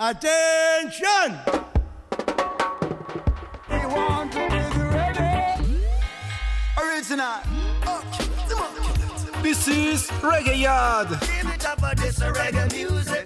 Attention! We want to be ready. Original. This is Reggae Yard. Give it up for this reggae music.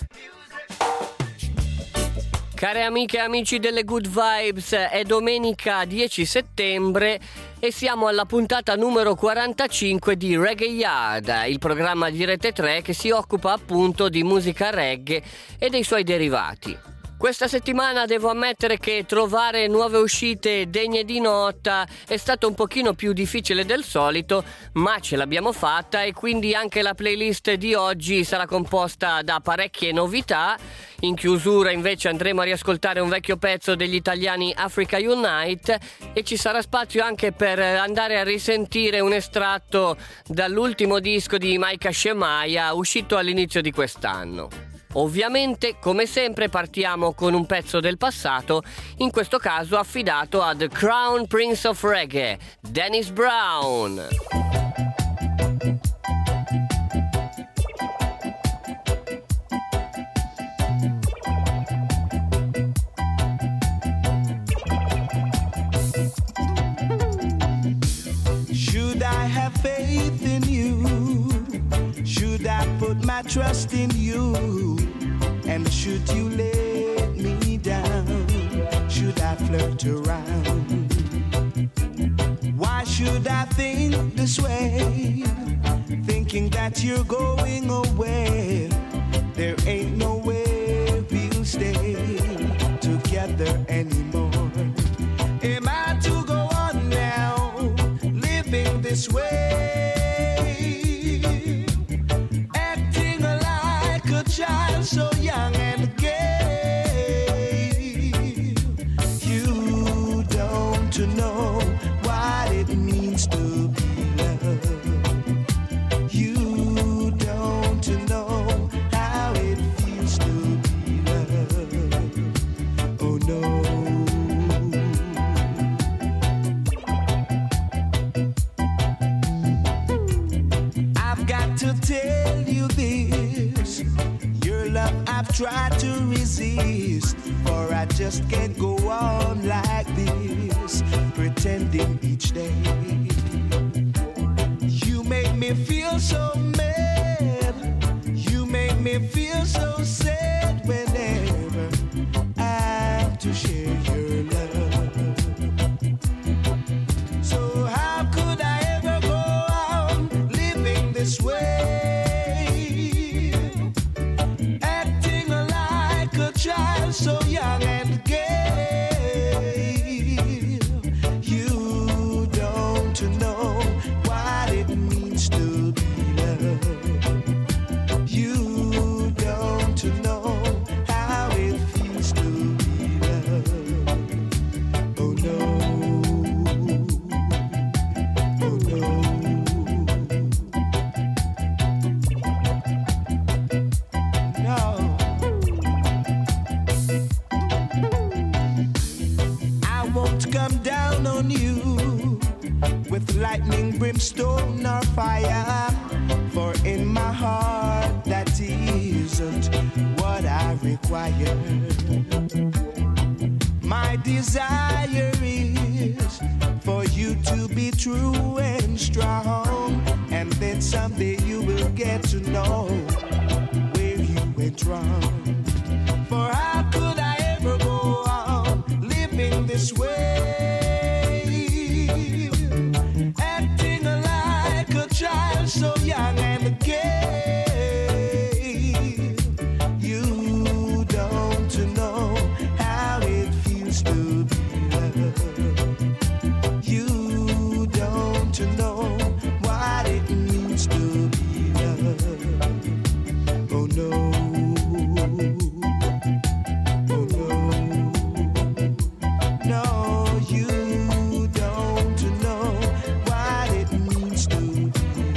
Care amiche e amici delle Good Vibes, è domenica 10 settembre e siamo alla puntata numero 45 di Reggae Yard, il programma di Rete 3 che si occupa appunto di musica reggae e dei suoi derivati. Questa settimana devo ammettere che trovare nuove uscite degne di nota è stato un pochino più difficile del solito, ma ce l'abbiamo fatta e quindi anche la playlist di oggi sarà composta da parecchie novità. In chiusura invece andremo a riascoltare un vecchio pezzo degli italiani Africa Unite e ci sarà spazio anche per andare a risentire un estratto dall'ultimo disco di Micah Shemaiah uscito all'inizio di quest'anno. Ovviamente, come sempre, partiamo con un pezzo del passato, in questo caso affidato a The Crown Prince of Reggae, Dennis Brown. Should I have faith in you? Should I put my trust in you? And should you let me down? Should I flirt around? Why should I think this way? Thinking that you're going away. There ain't no way we'll stay together anymore. Am I to go on now, living this way? Child so young and gay, you don't know what it means to be loved. You don't know how it feels to be loved. Oh no. I've got to tell you this. I've tried to resist, for I just can't go on like this, pretending each day. You make me feel so mad, you make me feel so sad whenever I have to share your love. So how could I ever go on living this way? Child so young and gay, you don't know what it means to be loved. You don't know how it feels to be loved. Oh no, oh no. Come down on you with lightning, brimstone, or fire, for in my heart that isn't what I require. My desire is for you to be true and strong, and then someday you will get to know where you went wrong. For how could I ever go on living this way? Child so young and gay, you don't know how it feels to be loved. You don't know what it means to be loved. Oh no, oh no, no, you don't know what it means to be.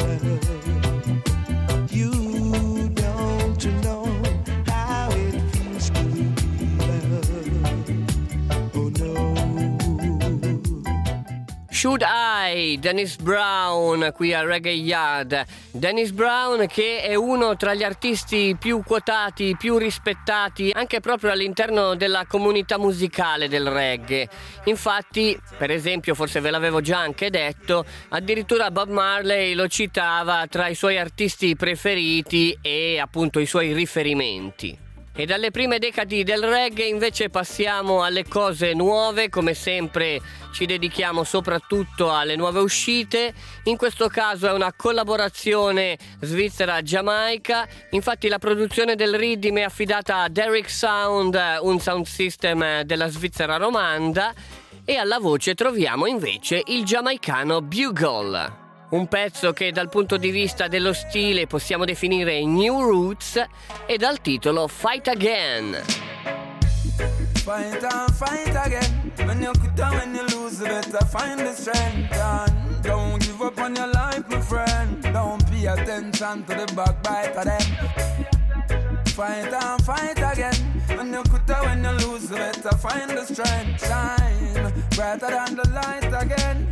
You don't know how it feels to be loved. Oh no. Should I DJ Dennis Brown qui a Reggae Yard. Dennis Brown che è uno tra gli artisti più quotati, più rispettati anche proprio all'interno della comunità musicale del reggae. Infatti, per esempio, forse ve l'avevo già anche detto, addirittura Bob Marley lo citava tra i suoi artisti preferiti e appunto i suoi riferimenti. E dalle prime decadi del reggae invece passiamo alle cose nuove, come sempre ci dedichiamo soprattutto alle nuove uscite. In questo caso è una collaborazione Svizzera-Giamaica, infatti la produzione del riddim è affidata a Derrick Sound, un sound system della Svizzera romanda, e alla voce troviamo invece il giamaicano Bugle. Un pezzo che dal punto di vista dello stile possiamo definire New Roots e dal titolo Fight Again. Fight and fight again. When you quit and when you lose, you better find the strength. And don't give up on your life, my friend. Don't pay attention to the backbiter them. Fight and fight again. When you quit and when you lose, you better find the strength. Shine brighter than the light again.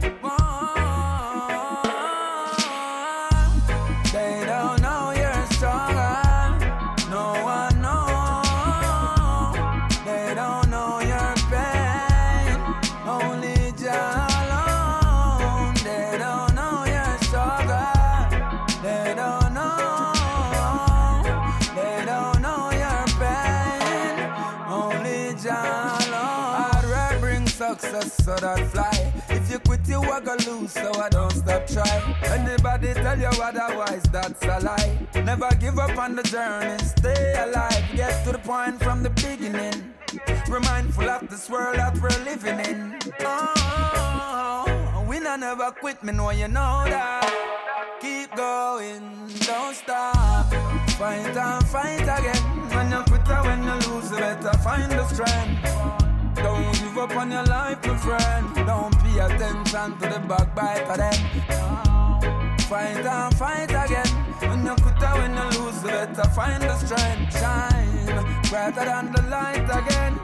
They don't know you're stronger. No one knows. They don't know your pain. Only Jah alone. They don't know you're stronger. They don't know. They don't know your pain. Only Jah alone. Hard work brings success, so that fly. If you quit, you are gonna lose, so I don't stop trying. Anybody tell you otherwise, that's a lie. Never give up on the journey, stay alive. Get to the point from the beginning. We're mindful of this world that we're living in. Oh, we not never quit, me know you know that. Keep going, don't stop. Fight and fight again. When you quit or when you lose, you better find the strength. Don't give up on your life, my friend. Don't pay attention to the backbiter them. Fight and fight again. When you quit or when you lose, you better find the strength. Shine brighter than the light again.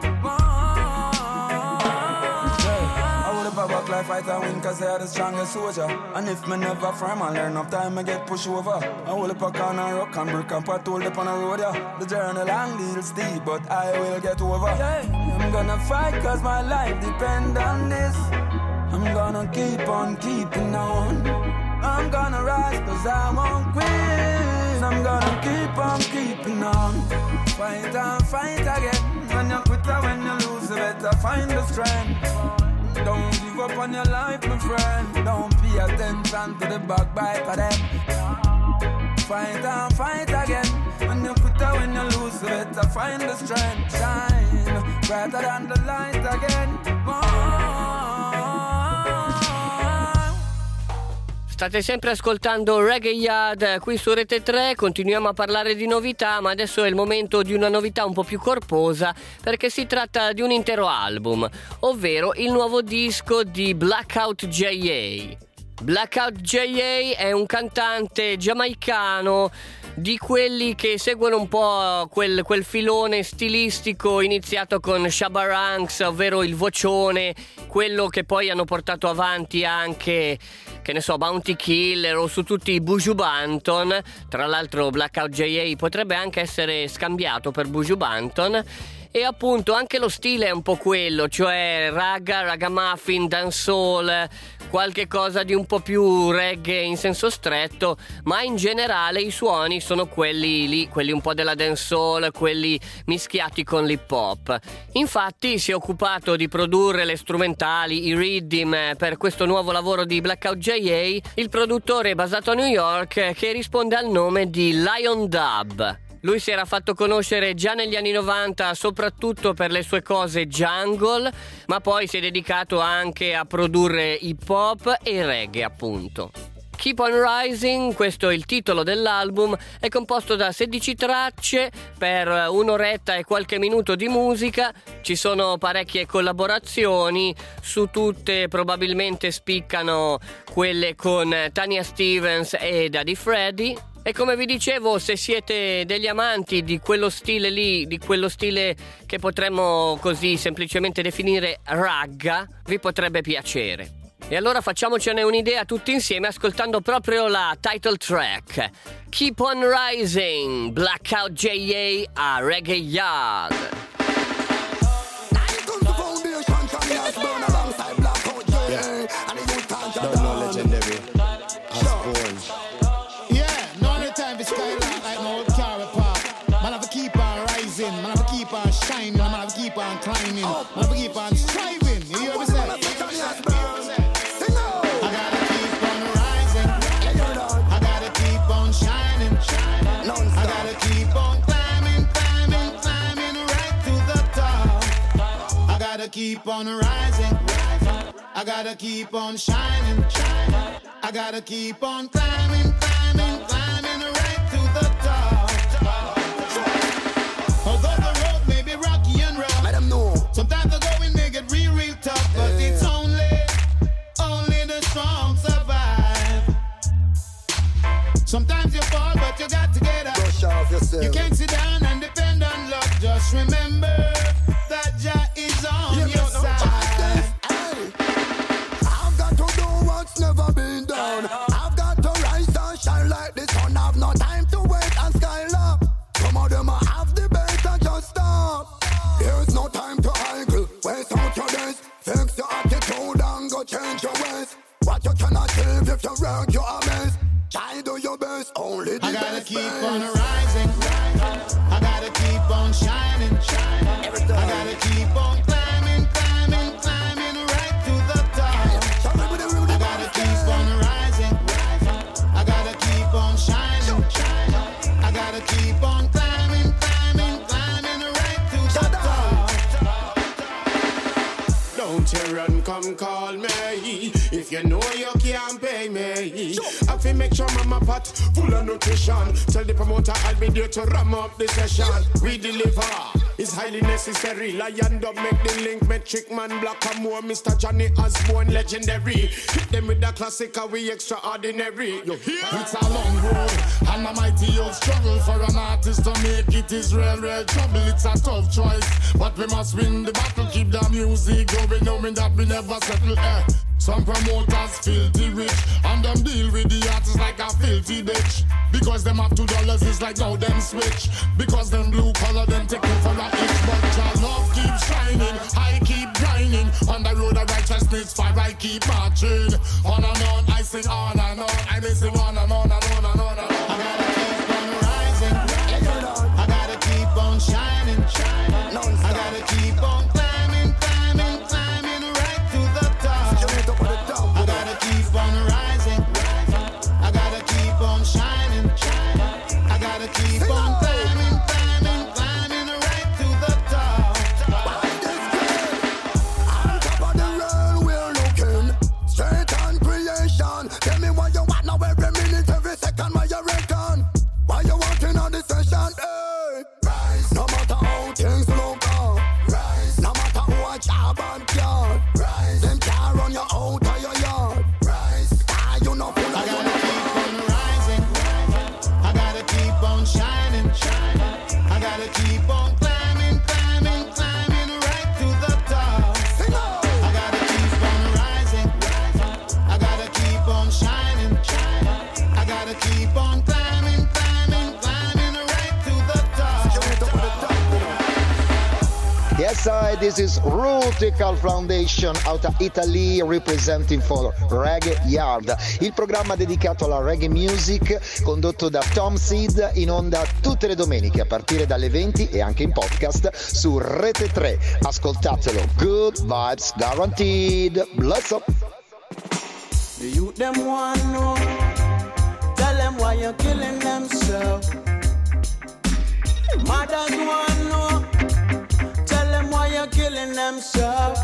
I work like fight and win, cause they are the strongest soldier. And if me never firm and learn enough time, I get pushed over. I hold up a corner, rock and brick and patrol up on the road, yeah. The journey long, little steep, but I will get over. Yeah. I'm gonna fight cause my life depend on this. I'm gonna keep on keeping on. I'm gonna rise cause I won't quit. I'm gonna keep on keeping on. Fight and fight again. When you quit or when you lose, you better find the strength. Don't give up on your life, my friend. Don't pay attention to the backbiter them. Fight and fight again. When you quit or when you lose, you better find the strength. Shine brighter than the light again. State sempre ascoltando Reggae Yard qui su Rete 3, continuiamo a parlare di novità, ma adesso è il momento di una novità un po' più corposa perché si tratta di un intero album, ovvero il nuovo disco di Blackout J.A. Blackout J.A. è un cantante giamaicano di quelli che seguono un po' quel filone stilistico iniziato con Shabba Ranks, ovvero il vocione, quello che poi hanno portato avanti anche, che ne so, Bounty Killer o su tutti i Buju Banton. Tra l'altro Blackout J.A. potrebbe anche essere scambiato per Buju Banton. E appunto anche lo stile è un po' quello, cioè ragamuffin, dancehall, qualche cosa di un po' più reggae in senso stretto, ma in generale i suoni sono quelli lì, quelli un po' della dancehall, quelli mischiati con l'hip hop. Infatti si è occupato di produrre le strumentali, i riddim per questo nuovo lavoro di Blackout J.A. il produttore basato a New York che risponde al nome di Lion Dub. Lui si era fatto conoscere già negli anni 90 soprattutto per le sue cose jungle, ma poi si è dedicato anche a produrre hip hop e reggae appunto. Keep on Rising, questo è il titolo dell'album, è composto da 16 tracce per un'oretta e qualche minuto di musica, ci sono parecchie collaborazioni, su tutte probabilmente spiccano quelle con Tanya Stevens e Daddy Freddy. E come vi dicevo, se siete degli amanti di quello stile lì, di quello stile che potremmo così semplicemente definire ragga, vi potrebbe piacere. E allora facciamocene un'idea tutti insieme ascoltando proprio la title track. Keep on Rising, Blackout J.A. a Reggae Yard. Don't know legendary. Osborne. Yeah, no other time for skylight like no old carrot pop. Man have to keep on rising, man have to keep on shining, man have to keep on climbing, man have to keep on striving. You hear me say? I gotta keep on rising, I gotta keep on shining, I gotta keep on climbing, climbing, climbing right to the top. I gotta keep on rising, I gotta keep on shining, I gotta keep on climbing, climbing, climbing right to the top. Although the road may be rocky and rough, Let them know. sometimes the going may get real, real tough, but it's only the strong survive. Sometimes you fall, but you got to get up. Brush off yourself. You can't sit down and depend on luck. Just remember that Jah is on your side. I've got to do what's never been done. I've got to rise and shine like the sun. I've no time to wait and skylark. Some of them have the best and just stop. There's no time to idle. Waste out your days. Fix your attitude and go change your ways. What you cannot achieve if you work your amaze. Try do your best, only the I gotta best keep ways. on rising, I gotta keep on shining, I gotta keep on climbing, climbing, climbing right to the top. I gotta keep on rising, I gotta keep on shining, I gotta keep on climbing, climbing, climbing right to the top. Don't you run, come call me. If you know you can't pay me, I feel make sure mama pot full of nutrition. Tell the promoter I'll be there to ram up the session. We deliver, it's highly necessary. Lion dub make the link, Metric Man, Black and more. Mr. Johnny Osborne, legendary. Hit them with the classic, we extraordinary. You hear? It's a long road and a mighty old struggle for an artist to make it is real, real trouble. It's a tough choice, but we must win the battle. Keep the music going, knowing that we never settle. Some promoters filthy rich and them deal with the artists like a filthy bitch. Because them have $2, it's like now them switch. Because them blue collar, them take it for a itch. But your love keeps shining, I keep grinding. On the road of righteousness, fire I keep marching. On and on, I sing on and on. I may sing on and on and on and on and on. I gotta keep on rising, I gotta keep on shining, I gotta keep on climbing, climbing, climbing right to the top. I gotta keep on rising, I gotta keep on shining, I gotta keep on climbing, climbing, climbing right to the top. On top of the world we're looking straight on creation. Tell me what you want now every minute, every second. What you reckon? Why you wanting on the session? Hey, rise. No matter how things look on, rise. No matter who a job and can, rise. Them can't run you out of your yard, rise. Ah, you know full I of gotta keep on rising, I gotta keep on shining, I gotta keep on climbing, climbing, climbing right to the top. sing out. I gotta keep on rising, I gotta keep on shining, I gotta keep on climbing, climbing, climbing right to the top. Yes, this is Rutical Foundation out of Italy representing for Reggae Yard, il programma dedicato alla reggae music condotto da Tom Seed, in onda tutte le domeniche a partire dalle 20 e anche in podcast su Rete 3. Ascoltatelo, good vibes guaranteed. Bless up. The youth them want know. Tell them why you're killing themselves. Mothers want know. Tell them why you're killing themselves.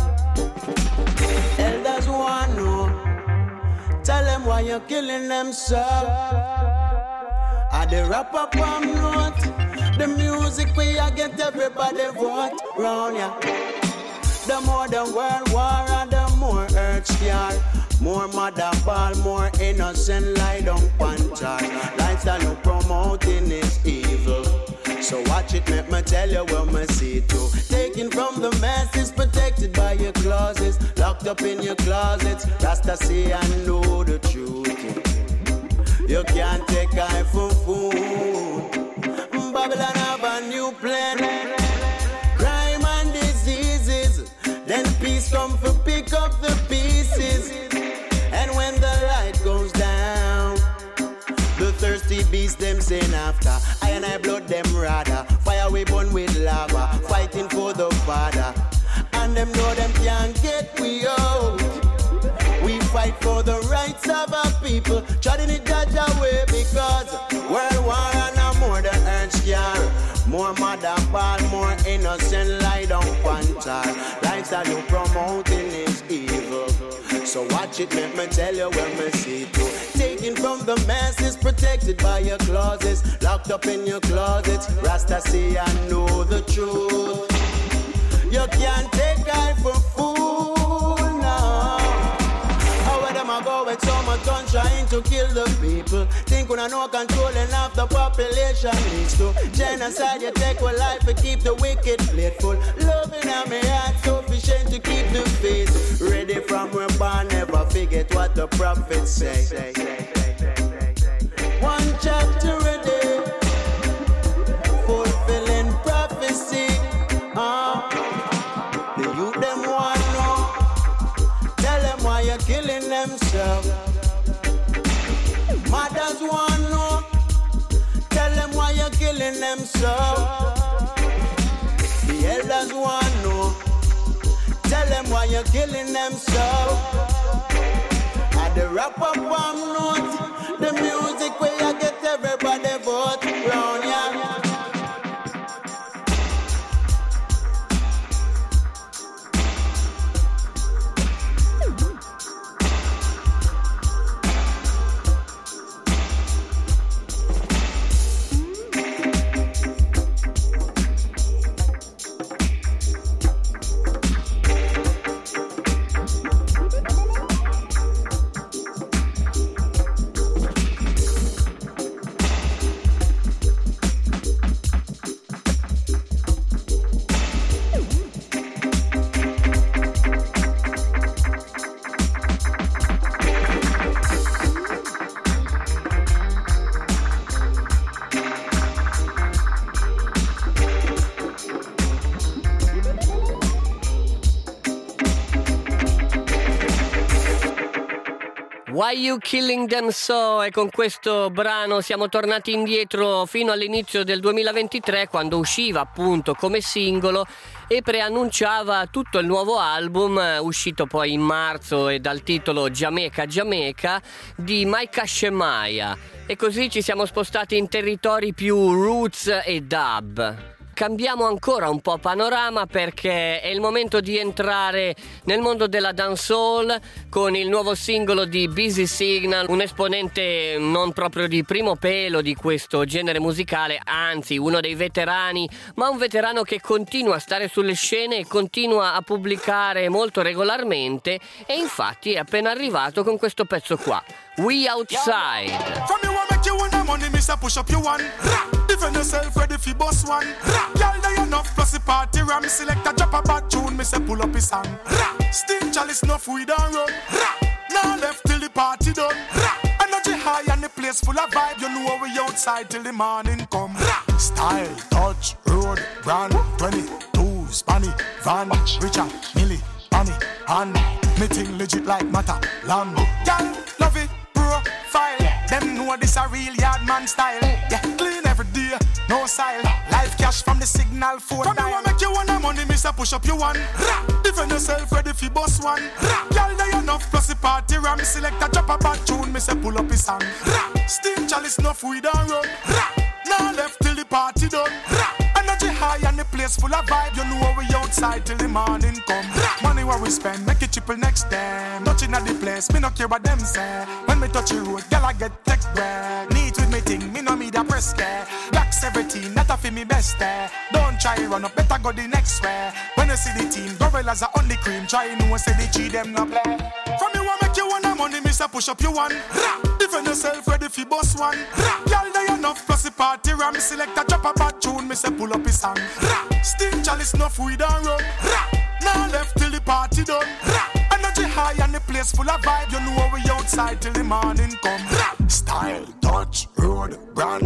Elders want know. Tell them why you're killing themselves. I the rap up on note. The music we a get everybody vote round ya. The more the world war and the more earth scar. More mother ball, more innocent lie down puncher. Lifestyle you promoting is evil. So watch it, make me tell you what me see too. Take taken from the masses, protected by your clauses, locked up in your closets. Rasta say I know the truth. You can't take I for fool. Babylon have a new plan. Crime and diseases, then peace come for pick up the pieces. And when the light goes down, the thirsty beast them saying after. I and I blood them rather. Fire we burn with lava, fighting for the Father. And them know them can't get we out. We fight for the rights of our people, treading it judge away because world war and a more the earth scar. More mother ball, more innocent lie down panther. Lifestyle you promoting is evil. So watch it, make me tell you when me see it. Taken from the masses, protected by your clauses, locked up in your closets. Rasta say I know the truth. You can't take I for fool now. How them a go with so much gun trying to kill the people? Think when I know controlling half the population leads to genocide. You take one life to keep the wicked playful. Loving on me heart sufficient to keep the faith. Ready from when born, never forget what the prophets say. One chapter a day, fulfilling prophecy. The youth them want know. Tell them why you're killing themselves. Mothers want know. Tell them why you're killing themselves. The elders want know. Tell them why you're killing themselves. At the wrap up one note, the music where you get everybody vote round ya. Why You Killing Them So? E con questo brano siamo tornati indietro fino all'inizio del 2023, quando usciva appunto come singolo e preannunciava tutto il nuovo album, uscito poi in marzo e dal titolo Jamaica Jamaica di Micah Shemaiah. E così ci siamo spostati in territori più roots e dub. Cambiamo ancora un po' panorama perché è il momento di entrare nel mondo della dancehall con il nuovo singolo di Busy Signal, un esponente non proprio di primo pelo di questo genere musicale, anzi uno dei veterani, ma un veterano che continua a stare sulle scene e continua a pubblicare molto regolarmente, e infatti è appena arrivato con questo pezzo qua, We Outside. Money, Mr. Push up your one. Defend yourself, ready for boss one. Girl, there enough, plus the party ram. Select a drop a bad tune, Mr. Pull up his song. Sting chalice, enough weed and run. Now left till the party done. Energy high and the place full of vibe. You know we outside till the morning come. Style, touch, road, brand, 22, Spanish, van, Richard, Millie, Annie, and meeting legit like matter, lamb. Girl, love it, profile. Them know this a real yard man style. Yeah, clean every day, no style. Life cash from the signal phone. Come here, make you wanna money, Mr. Push up your one. Defend yourself, ready for boss one. Girl, there enough, plus the party ram. Select a drop a bad tune, Mr. Pull up his song. Steam chalice, enough weed and run. Now left till the party done. Energy high and the place full of vibe. You know we outside till the morning come. Money what we spend, make it triple next time. Touching at the place, me no care what them say. When me touch the road, girl I get tech bread. Neat with me thing, me no need a press care. Black 17, that a fi me best there. Don't try run up, better go the next way. When you see the team, gorillas are on the cream. Try no say the G them no play. From you want make you wanna money, me say push up your one. Defend yourself, ready for boss one. Girl, they enough plus the party ram. Select a drop a bad tune, me say pull up his song. Sting chalice, enough weed and rum. Now left till the party done. Energy high and the place full of vibe. You know we outside till the morning come. Style, touch, road, brand,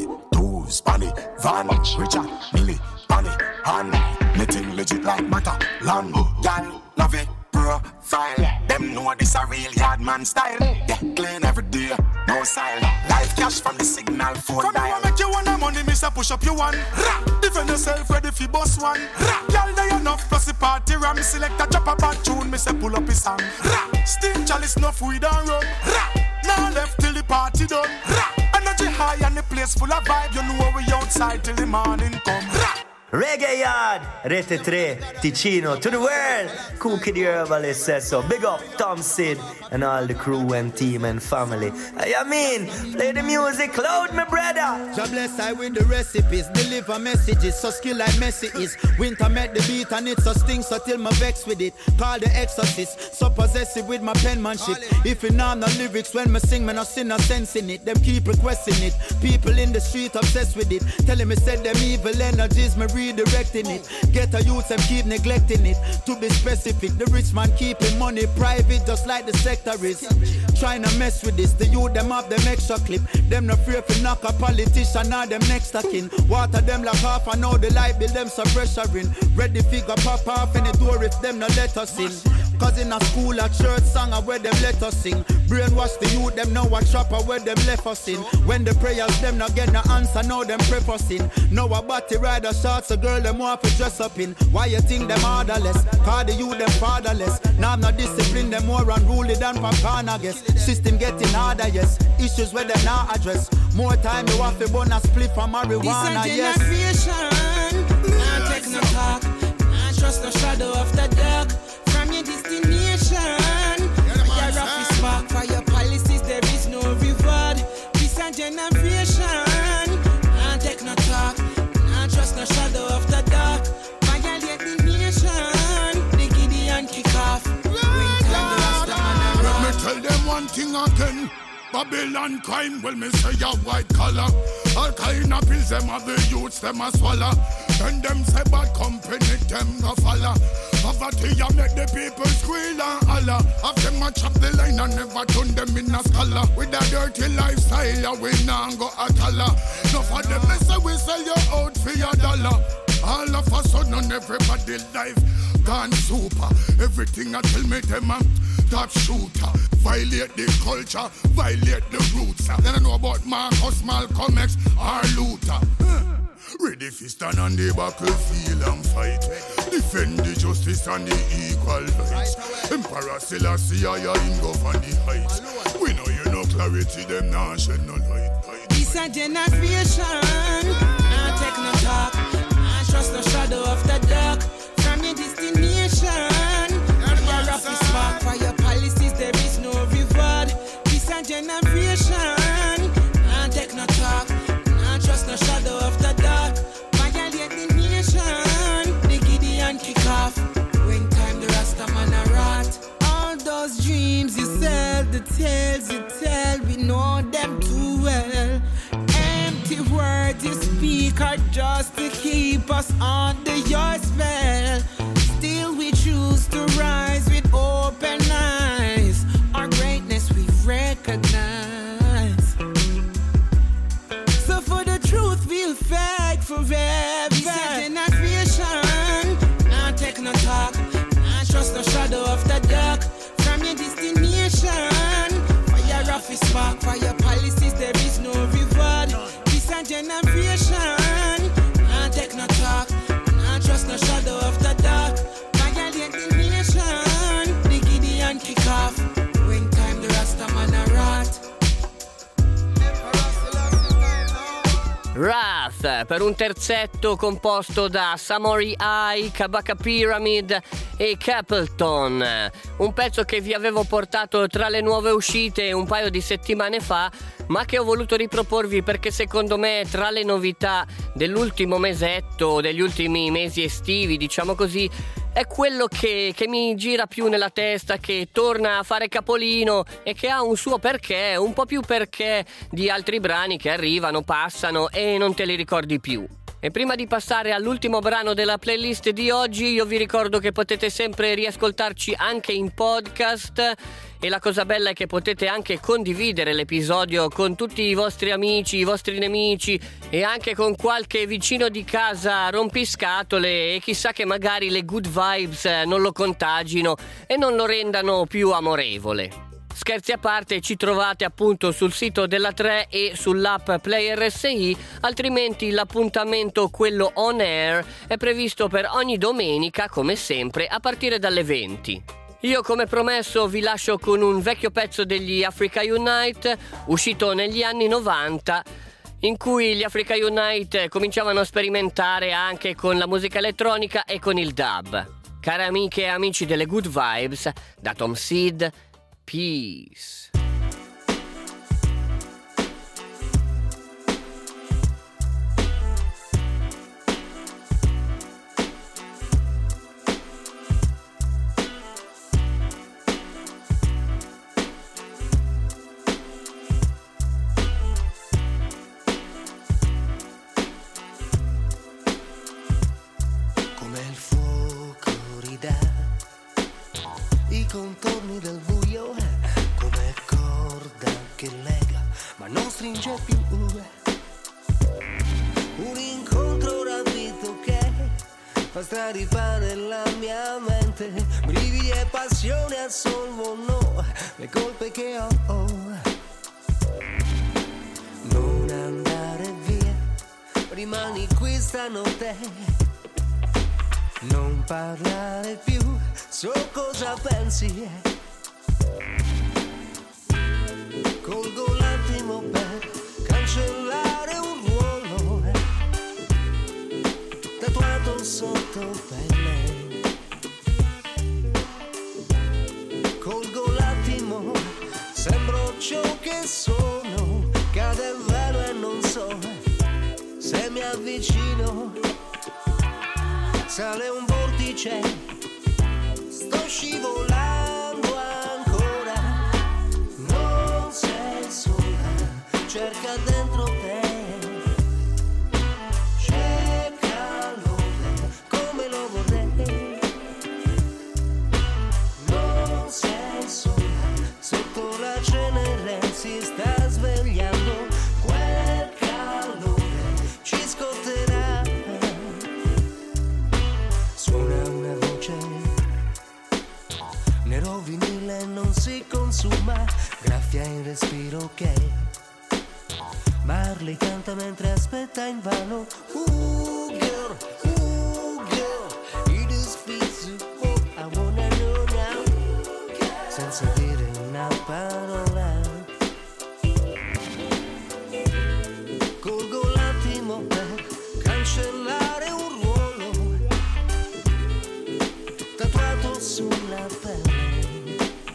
22, Spanny, van, Richard, Millie, Bunny, hand, knitting legit like matter, land, gal, love it, profile. Them know this a real yard man style. Yeah, clean every day, no style. Life cash from the signal phone. Come here, make you want the money, me say push up your one. Defend yourself, ready for boss one. Girl, they enough plus the party ram. Select a drop a bad tune, me say pull up his song. Sting chalice, enough weed and rum. Now left till the party done. Energy high and the place full of vibe. You know we outside till the morning come. Reggae Yard, Rete 3, Ticino, to the world. Cookie the Herbalist says so. Big up Tom Sid and all the crew and team and family. I mean, play the music loud, my brother. God bless I with the recipes, deliver messages, so skill like Messi is. Winter met the beat and it's a sting, so till my vex with it. Call the exorcist, so possessive with my penmanship. If you know the lyrics when me sing, me no see no sense in it. Them keep requesting it, people in the street obsessed with it. Telling me said them evil energies, me redirecting it. Get a youth and keep neglecting it. To be specific, the rich man keeping money private just like the sector is. Trying to mess with this, the youth them have them extra clip. Them no fear to knock a politician or them next to kin. Water them like half and now the light bill them some pressuring. Ready figure pop off in the door if them no let us in. Cause in a school a church song where them let us sing. Brainwash the youth them know a trapper where them left us in. When the prayers them no get no answer now them prep us in. Now a body rider shots a girl them want to dress up in. Why you think them orderless? Cause the youth them fatherless. Now I'm not disciplined them more unruly than Papana guess. System getting harder yes. Issues where them not address. More time you have to burn a split from marijuana yes. This a generation, not take no talk, not trust no shadow of the dark. From your destination, your rough is spark for your policies, there is no reward. This a generation, not take no talk, not trust no shadow of the dark. Violate the nation, the Gideon kick off. Let me tell them one thing again. Babylon crime, well me say a white collar. All kind of pills them have the youths them a swallow. Then them say bad company them go follow. Poverty a make the people squeal and holler. Have them a chop the line and never turn them in a scholar. With a dirty lifestyle we nah go a dollar. No for them me say we sell you out for your dollar. All of a sudden everybody life gone super. Everything I tell me them a top shooter. Violate the culture, violate the roots. Then I know about Marcus, Malcolm X or Luther. Ready for stand on the battlefield and fight. Defend the justice and the equal rights. Emperor Selassie, I him go on the heights. We know you know clarity, them nah shed no light. This a generation, not take no talk, not trust no shadow of the dark. From your destination, your rough is spark for your policies, there is no reward. This a generation, not take no talk, not trust no shadow of the dark. Violate the nation, the Gideon kick off. When time the Rasta man a rot. All those dreams you sell, the tales you tell, we know them too well. Empty words you speak are just to keep us under your spell. Still we choose to rise with open eyes. Our greatness we recognize. So for the truth we'll fight forever. This a generation, not take no talk, not trust no shadow of the dark. From your destination, for your rough is spark, for your policies there is no reward. This a generation, not take no talk, not trust no shadow of the dark. Violate the nation, the Gideon kick off. When time the Rasta man a rot. Wrath per un terzetto composto da Samori I, Kabaka Pyramid e Capleton, un pezzo che vi avevo portato tra le nuove uscite un paio di settimane fa, ma che ho voluto riproporvi perché secondo me tra le novità dell'ultimo mesetto, degli ultimi mesi estivi, diciamo così, è quello che mi gira più nella testa, che torna a fare capolino e che ha un suo perché, un po' più perché di altri brani che arrivano, passano e non te li ricordi più. E prima di passare all'ultimo brano della playlist di oggi, io vi ricordo che potete sempre riascoltarci anche in podcast, e la cosa bella è che potete anche condividere l'episodio con tutti i vostri amici, i vostri nemici e anche con qualche vicino di casa rompiscatole, e chissà che magari le good vibes non lo contagino e non lo rendano più amorevole. Scherzi a parte, ci trovate appunto sul sito della 3 e sull'app Play RSI, altrimenti l'appuntamento, quello on air, è previsto per ogni domenica, come sempre, a partire dalle 20. Io, come promesso, vi lascio con un vecchio pezzo degli Africa Unite, uscito negli anni 90, in cui gli Africa Unite cominciavano a sperimentare anche con la musica elettronica e con il dub. Care amiche e amici delle Good Vibes, da Tom Seed, Peace. Come il fuoco ridà i contorni del buio, come corda che lega ma non stringe più. Un incontro rapito che fa straripare la mia mente, brividi e passione assolvono le colpe che ho. Non andare via, rimani qui stanotte, non parlare più, so cosa pensi. Colgo l'attimo per cancellare un ruolo tatuato sotto pelle. Colgo l'attimo, sembro ciò che sono, cade il velo e non so se mi avvicino. Sale un vortice, sto scivolando ancora. Non sei sola, cerca dentro te. Cercalo come lo vorrei. Non sei sola, sotto la cenere si sta svegliando. Quel calore ci scotterà. Suona una voce, nero vinile non si consuma, graffia in respiro che Marley canta mentre aspetta invano. Girl, it is feels what I wanna know now, senza dire una parola. Colgo l'attimo per cancellare un ruolo tatuato sulla pelle.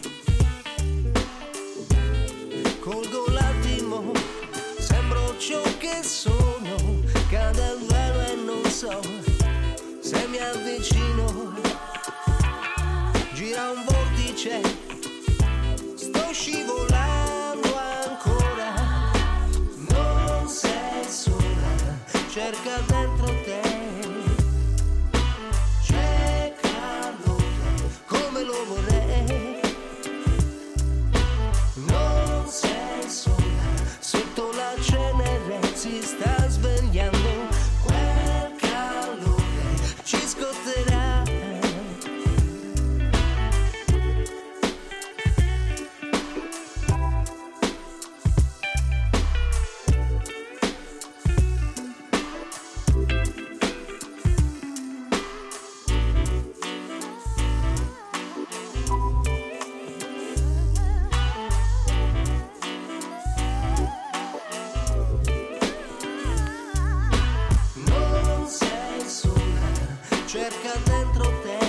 Colgo l'attimo, sembro ciò che sono, cade il velo e non so se mi avvicino. Gira un vortice, sto scivolando ancora. Non sei sola, cerca dentro te. Come lo vorrei. Non sei sola, sotto la cenere si sta svegliando. Quel calore ci scotterà. Cerca dentro te.